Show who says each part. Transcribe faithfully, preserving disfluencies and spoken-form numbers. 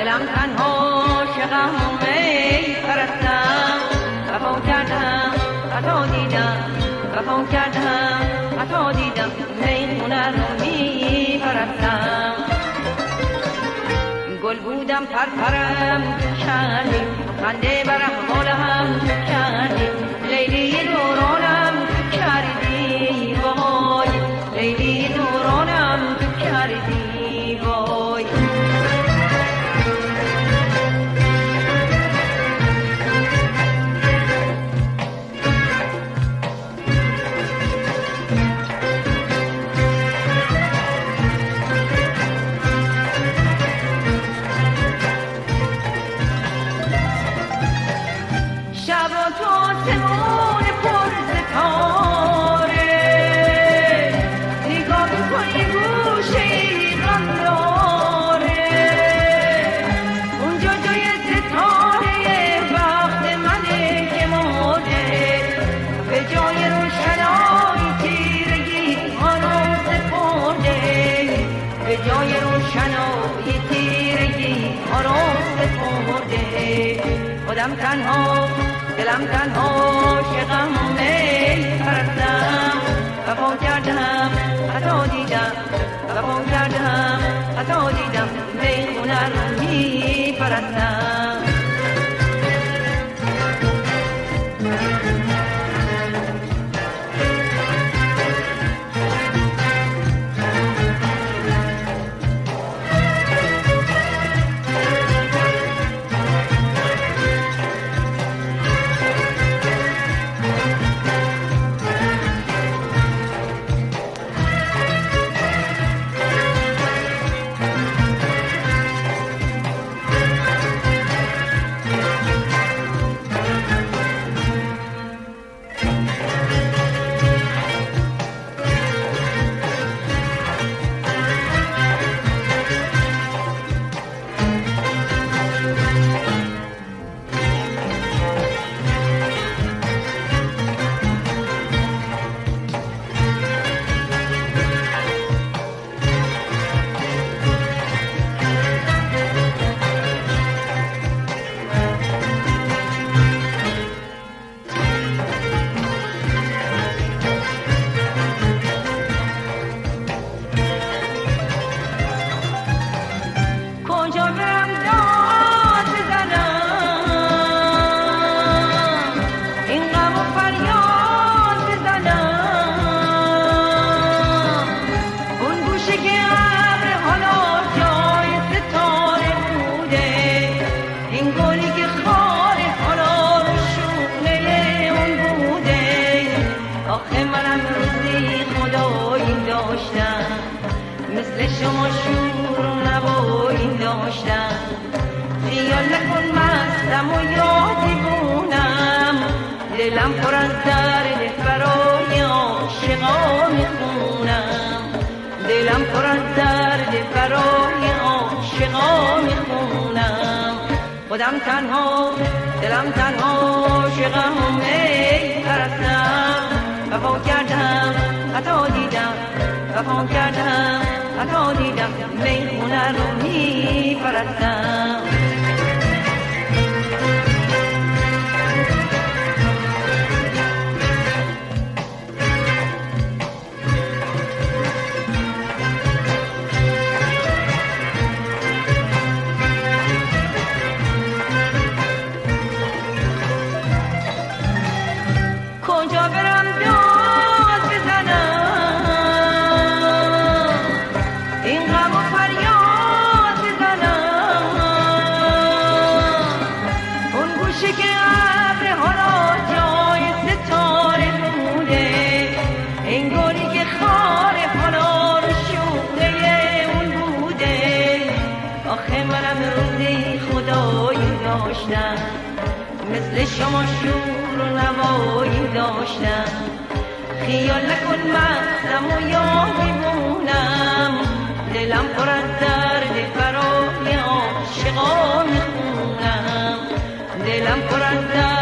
Speaker 1: دلم تنها عاشقم می پرستم وفا کردم خطا دیدم وفا کردم خطا دیدم میخونه رو می پرستم گل بودم پرپرم کردی خنده بر احوالم کردی لیلی دورانم کردی وای لیلی دورانم کردی وای خودم تنها دلم تنها عاشقم می پرستم وفا کردم خطا دیدم وفا کردم خطا دیدم میخونه رو می پرستم مثل شما شور و نوایی داشتم خیال نکن مستم و یا دیوونم دلم پر از درد برای عاشقا میخونم دلم پر از درد برای عاشقا میخونم خودم تنها دلم تنها عاشقم می پرستم وفا کردم خطا دیدم وفا کردم خطا دیدم میخونه رو می پرستم کجا برم داد بزنم این غم و فریاد بزنم اون گوشه که ابر حالا جای ستاره بوده این گلی که خار حالا رو شونه اون بوده آخه منم روزی خدایی داشتم مثل شما شور و نوایی داشتم خیال نکن مستم و یا دیوونم دلم پر از درد برای عاشقا میخونم دلم پر از درد